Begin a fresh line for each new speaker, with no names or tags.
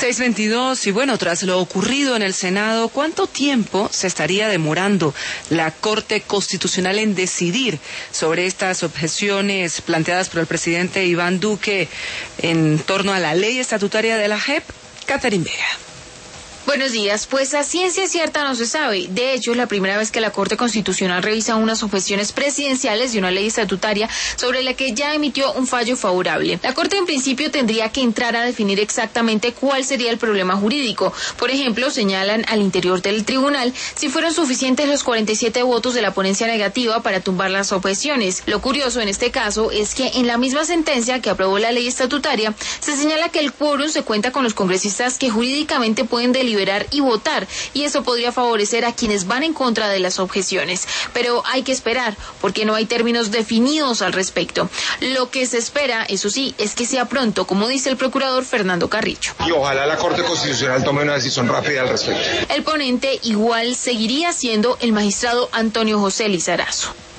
6:22, y bueno, tras lo ocurrido en el Senado, ¿cuánto tiempo se estaría demorando la Corte Constitucional en decidir sobre estas objeciones planteadas por el presidente Iván Duque en torno a la ley estatutaria de la JEP? Catherine Vega.
Buenos días. Pues a ciencia cierta no se sabe. De hecho, es la primera vez que la Corte Constitucional revisa unas objeciones presidenciales de una ley estatutaria sobre la que ya emitió un fallo favorable. La Corte en principio tendría que entrar a definir exactamente cuál sería el problema jurídico. Por ejemplo, señalan al interior del tribunal si fueron suficientes los 47 votos de la ponencia negativa para tumbar las objeciones. Lo curioso en este caso es que en la misma sentencia que aprobó la ley estatutaria se señala que el quórum se cuenta con los congresistas que jurídicamente pueden deliberar y votar, y eso podría favorecer a quienes van en contra de las objeciones. Pero hay que esperar, porque no hay términos definidos al respecto. Lo que se espera, eso sí, es que sea pronto, como dice el procurador Fernando Carrillo.
Y ojalá la Corte Constitucional tome una decisión rápida al respecto.
El ponente igual seguiría siendo el magistrado Antonio José Lizarazo.